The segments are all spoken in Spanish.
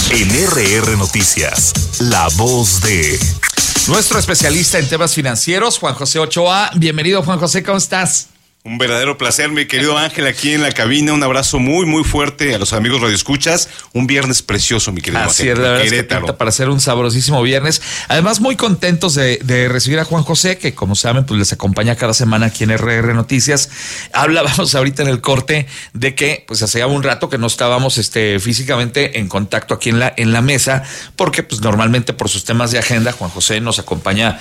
En RR Noticias, la voz de nuestro especialista en temas financieros, Juan José Ochoa. Bienvenido, Juan José, ¿cómo estás? Un verdadero placer, mi querido Ángel, aquí en la cabina. Un abrazo muy, muy fuerte a los amigos radioescuchas. Un viernes precioso, mi querido Ángel. Así es, la verdad es que pinta para hacer un sabrosísimo viernes. Además, muy contentos de recibir a Juan José, que como saben, pues les acompaña cada semana aquí en RR Noticias. Hablábamos ahorita en el corte de que pues hacía un rato que no estábamos físicamente en contacto aquí en la mesa, porque pues normalmente por sus temas de agenda, Juan José nos acompaña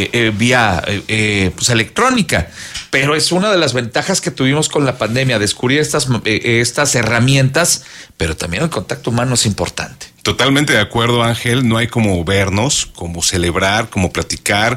vía pues electrónica. Pero es una de las ventajas que tuvimos con la pandemia, descubrir estas herramientas, pero también el contacto humano es importante. Totalmente de acuerdo, Ángel. No hay como vernos, como celebrar, como platicar,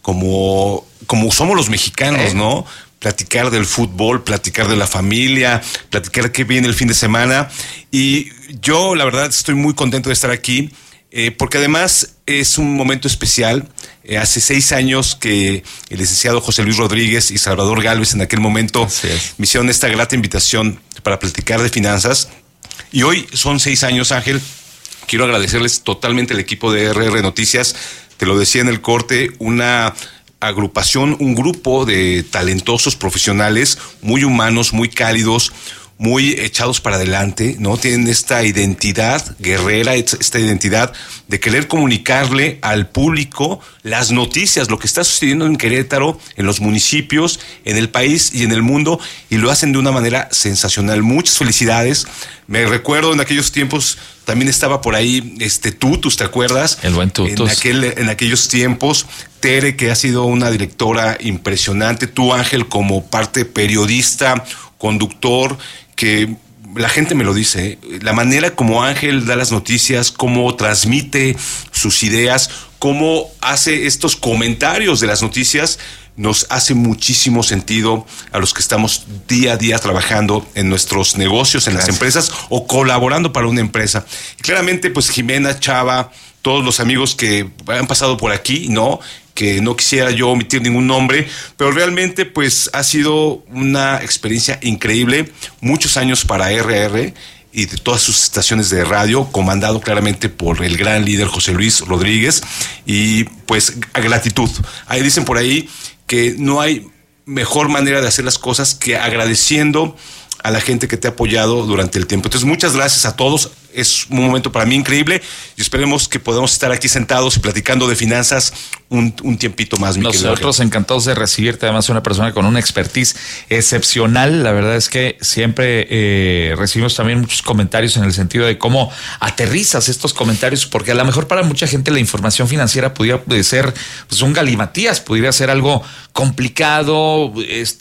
como somos los mexicanos, ¿no? Platicar del fútbol, platicar de la familia, platicar qué viene el fin de semana. Y yo, la verdad, estoy muy contento de estar aquí. Porque además es un momento especial. Hace 6 años que el licenciado José Luis Rodríguez y Salvador Gálvez en aquel momento me hicieron esta grata invitación para platicar de finanzas. Y hoy son 6 años, Ángel. Quiero agradecerles totalmente al equipo de RR Noticias. Te lo decía en el corte, una agrupación, un grupo de talentosos profesionales, muy humanos, muy cálidos, muy echados para adelante, ¿no? Tienen esta identidad guerrera, esta identidad de querer comunicarle al público las noticias, lo que está sucediendo en Querétaro, en los municipios, en el país y en el mundo, y lo hacen de una manera sensacional. Muchas felicidades. Me recuerdo en aquellos tiempos, también estaba por ahí Tutus, ¿te acuerdas? El buen Tutus. En aquellos tiempos, Tere, que ha sido una directora impresionante, tú, Ángel, como parte periodista, conductor, que la gente me lo dice, la manera como Ángel da las noticias, cómo transmite sus ideas, cómo hace estos comentarios de las noticias, nos hace muchísimo sentido a los que estamos día a día trabajando en nuestros negocios, en las empresas o colaborando para una empresa. Y claramente, pues Jimena, Chava, todos los amigos que han pasado por aquí, ¿no? Que no quisiera yo omitir ningún nombre, pero realmente pues ha sido una experiencia increíble, muchos años para RR y de todas sus estaciones de radio, comandado claramente por el gran líder José Luis Rodríguez, y pues a gratitud. Ahí dicen por ahí que no hay mejor manera de hacer las cosas que agradeciendo a la gente que te ha apoyado durante el tiempo. Entonces, muchas gracias a todos. Es un momento para mí increíble y esperemos que podamos estar aquí sentados y platicando de finanzas un tiempito más. Nosotros encantados de recibirte, además una persona con una expertise excepcional. La verdad es que siempre recibimos también muchos comentarios en el sentido de cómo aterrizas estos comentarios, porque a lo mejor para mucha gente la información financiera pudiera ser pues un galimatías, pudiera ser algo complicado,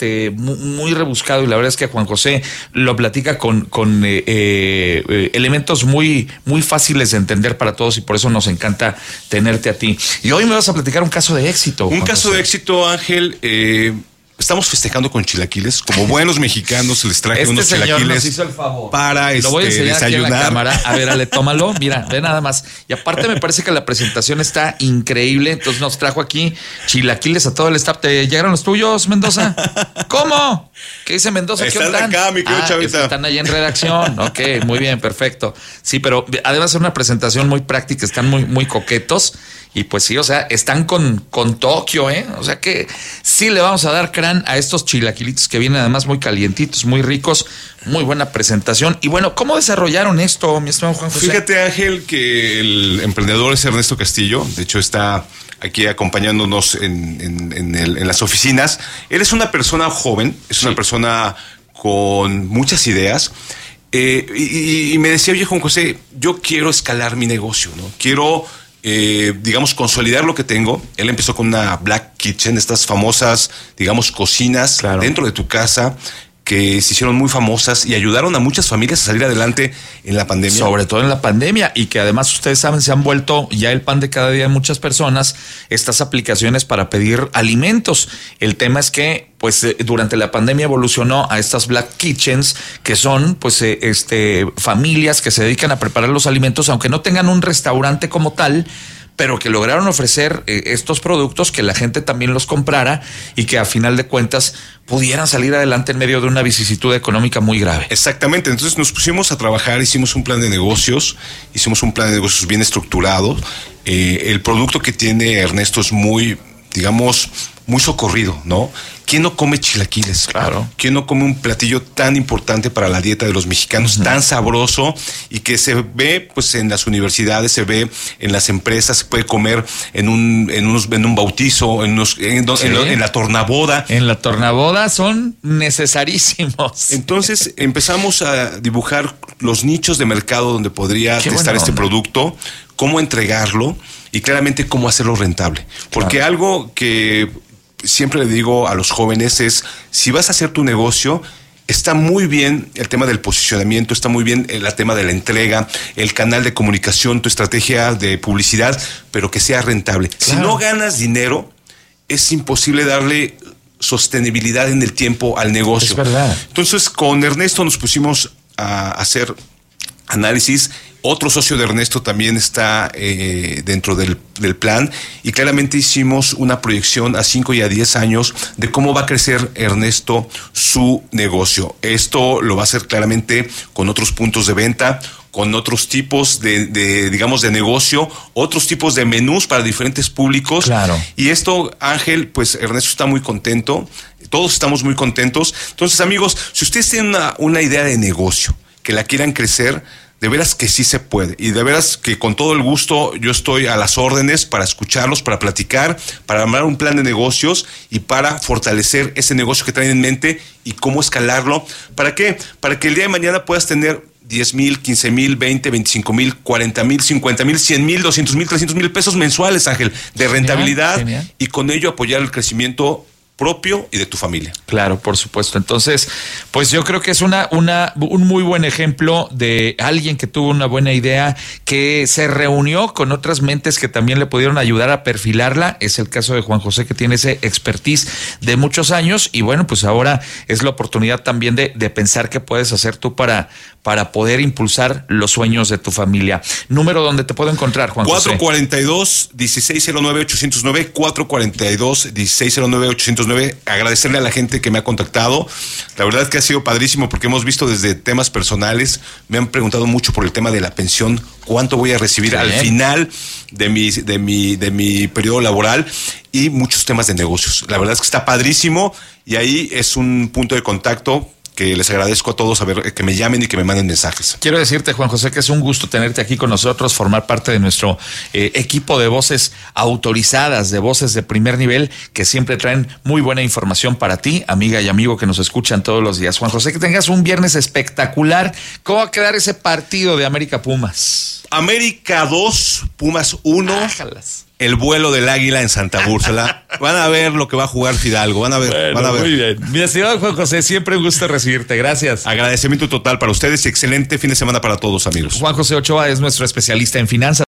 muy rebuscado, y la verdad es que Juan José lo platica con elementos muy, muy fáciles de entender para todos, y por eso nos encanta tenerte a ti. Y hoy me vas a platicar un caso de éxito. Un caso de éxito, Ángel. Estamos festejando con chilaquiles. Como buenos mexicanos les traje unos chilaquiles. Nos hizo el favor. Para lo voy a enseñar desayunar. Aquí en la cámara. A ver, Ale, tómalo. Mira, ve nada más. Y aparte me parece que la presentación está increíble. Entonces nos trajo aquí chilaquiles a todo el staff. ¿Te llegaron los tuyos, Mendoza? ¿Cómo? ¿Qué dice Mendoza? ¿Qué están acá, mi querido Chavita. Están allá en redacción. Ok, muy bien, perfecto. Sí, pero además es una presentación muy práctica. Están muy, muy coquetos. Y pues sí, o sea, están con Tokio, ¿eh? O sea que sí le vamos a dar crán a estos chilaquilitos que vienen además muy calientitos, muy ricos, muy buena presentación. Y bueno, ¿cómo desarrollaron esto, mi estimado Juan José? Fíjate, Ángel, que el emprendedor es Ernesto Castillo. De hecho, está aquí acompañándonos en las oficinas. Él es una persona joven, es una persona con muchas ideas. Y me decía, oye, Juan José, yo quiero escalar mi negocio, ¿no? Quiero digamos, consolidar lo que tengo. Él empezó con una Black Kitchen, estas famosas, digamos, cocinas dentro de tu casa, que se hicieron muy famosas y ayudaron a muchas familias a salir adelante en la pandemia. Sobre todo en la pandemia, y que además ustedes saben, se han vuelto ya el pan de cada día de muchas personas, estas aplicaciones para pedir alimentos. El tema es que pues durante la pandemia evolucionó a estas Black Kitchens, que son pues familias que se dedican a preparar los alimentos, aunque no tengan un restaurante como tal, pero que lograron ofrecer estos productos, que la gente también los comprara y que a final de cuentas pudieran salir adelante en medio de una vicisitud económica muy grave. Exactamente, entonces nos pusimos a trabajar, hicimos un plan de negocios bien estructurado. El producto que tiene Ernesto es muy, digamos, muy socorrido, ¿no? ¿Quién no come chilaquiles? Claro. ¿Quién no come un platillo tan importante para la dieta de los mexicanos, tan sabroso y que se ve pues en las universidades, se ve en las empresas, se puede comer en un bautizo, en la tornaboda? En la tornaboda son necesarísimos. Entonces empezamos a dibujar los nichos de mercado donde podría estar este producto, cómo entregarlo y claramente cómo hacerlo rentable. Porque algo que siempre le digo a los jóvenes es, si vas a hacer tu negocio, está muy bien el tema del posicionamiento, está muy bien el tema de la entrega, el canal de comunicación, tu estrategia de publicidad, pero que sea rentable. Claro. Si no ganas dinero, es imposible darle sostenibilidad en el tiempo al negocio. Es verdad. Entonces, con Ernesto nos pusimos a hacer análisis. Otro socio de Ernesto también está dentro del plan y claramente hicimos una proyección a 5 y a 10 años de cómo va a crecer Ernesto su negocio. Esto lo va a hacer claramente con otros puntos de venta, con otros tipos digamos, de negocio, otros tipos de menús para diferentes públicos. Claro. Y esto, Ángel, pues Ernesto está muy contento, todos estamos muy contentos. Entonces, amigos, si ustedes tienen una idea de negocio que la quieran crecer, de veras que sí se puede, y de veras que con todo el gusto yo estoy a las órdenes para escucharlos, para platicar, para armar un plan de negocios y para fortalecer ese negocio que traen en mente y cómo escalarlo. ¿Para qué? Para que el día de mañana puedas tener 10,000, 15,000, 20, 25,000, 40,000, 50,000, 100,000, 200,000, 300,000 pesos mensuales, Ángel, de rentabilidad. Genial. Y con ello apoyar el crecimiento propio y de tu familia. Claro, por supuesto. Entonces, pues yo creo que es un muy buen ejemplo de alguien que tuvo una buena idea, que se reunió con otras mentes que también le pudieron ayudar a perfilarla. Es el caso de Juan José, que tiene ese expertise de muchos años, y bueno, pues ahora es la oportunidad también de pensar qué puedes hacer tú para poder impulsar los sueños de tu familia. Número donde te puedo encontrar, Juan José. 442-1609-809, 442-1609-809. Agradecerle a la gente que me ha contactado. La verdad es que ha sido padrísimo porque hemos visto desde temas personales, me han preguntado mucho por el tema de la pensión, cuánto voy a recibir al final de mi periodo laboral, y muchos temas de negocios. La verdad es que está padrísimo y ahí es un punto de contacto que les agradezco a todos que me llamen y que me manden mensajes. Quiero decirte, Juan José, que es un gusto tenerte aquí con nosotros, formar parte de nuestro equipo de voces autorizadas, de voces de primer nivel, que siempre traen muy buena información para ti, amiga y amigo que nos escuchan todos los días. Juan José, que tengas un viernes espectacular. ¿Cómo va a quedar ese partido de América Pumas? América 2, Pumas 1. Ájalas. El vuelo del águila en Santa Úrsula. Van a ver lo que va a jugar Fidalgo. Van a ver, van a ver. Muy bien. Mi estimado Juan José, siempre un gusto recibirte. Gracias. Agradecimiento total para ustedes y excelente fin de semana para todos, amigos. Juan José Ochoa es nuestro especialista en finanzas.